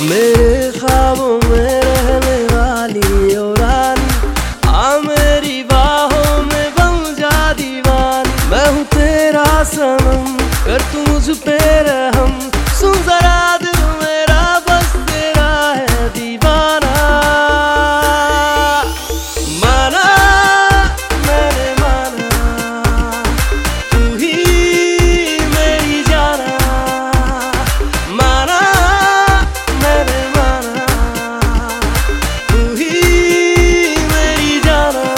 मेरे ख्वाबों में रहने वाली ओ रानी, आ मेरी बाहों में बन जा दीवानी। मैं हूँ तेरा सनम, कर तू मुझ पे रहम, सुन जरा दिल मेरा बस तेरा है दीवाना। माना मैंने माना, तू ही मेरी जाना। माना मैंने माना, तू ही मेरी जाना।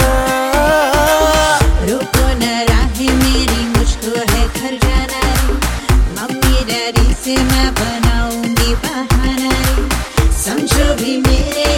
रुको न राहें मेरी, मुझको है घर जाना रे। मम्मी डैडी से मैं बनाऊंगी बहाना रे। समझो भी मेरे